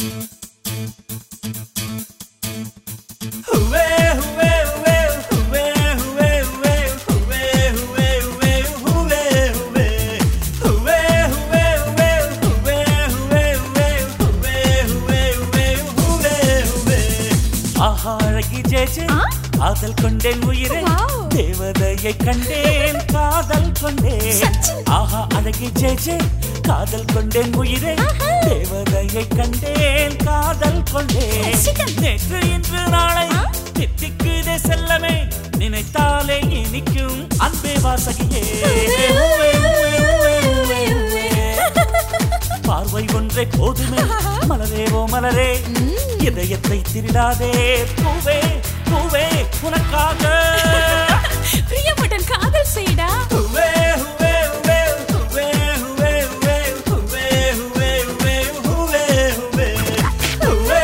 காதல் கொண்டேன் உயிரே தேவதையை கண்டேன் காதல் கொண்டேன் ஆஹா அழகி ஜெஜே காதல் கொண்டேன் உயிரே தேவதையை கண்டேன் காதல் கொண்டேன் நேற்று இன்று நாளை தித்திக்குதே செல்லமே நினைத்தாலே இனிக்கும் அன்பே வாசகியே பார்வை ஒன்றை போதுமே மலரேவோ மலரே இதயத்தை திருடாதே பூவே பூவே உனக்காக பிரியமுடன் காதல் செய்டா பூவே பூவே பூவே பூவே பூவே பூவே பூவே பூவே பூவே பூவே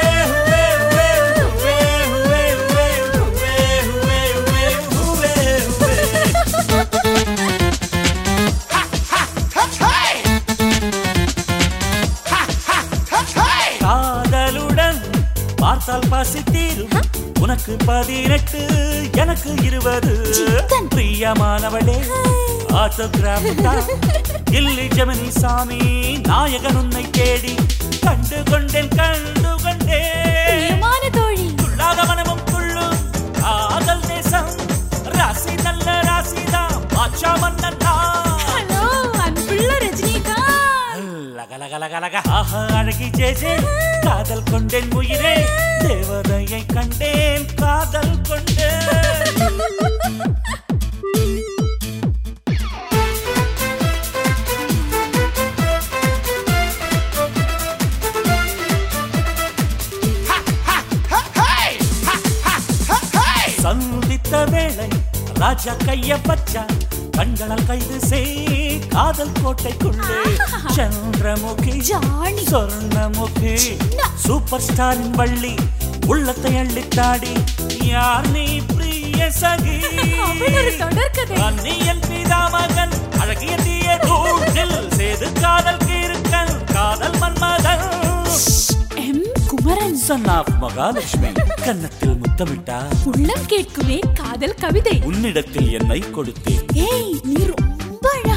காதலுடன் பார்த்தால் பசி தீரும் உனக்கு 18 எனக்கு 20 பிரியமானவளே ஆட்டோகிராஃப் இல்லி ஜெமினி சாமி நாயகன் உன்னை தேடி கண்டு கொண்டேன் துள்ளாத மனமும் துள்ளும் காதல் தேசம் ராசி நல்ல ராசிதான் பாட்சா மன்னன் அழகி ஜெஜே காதல் கொண்டேன் உயிரே தேவதையை கண்டேன் காதல் கொண்டேன் சந்தித்த வேளை ராஜா கைய பச்சா கண்களால் கைது செய் காதல் கோட்டைக்குள்ளே சந்திரமுகி சொர்ணமுகி சூப்பர் ஸ்டாரின் வள்ளி உள்ளத்தை அள்ளித்தாடி யார் நீ பிரிய சகி அன்னியன் பிதாமகன் அழகிய தீய தூண்டில் சேது காதல் கீருக்கன் காதல் மன்மதன் குமரன் சன் ஆஃப் மகாலட்சுமி கன்னத்தில் முத்தமிட்டா உள்ளம் கேட்குமே காதல் கவிதை உன்னிடத்தில் என்னை கொடுத்தேன் ஏய் நீ ரொம்ப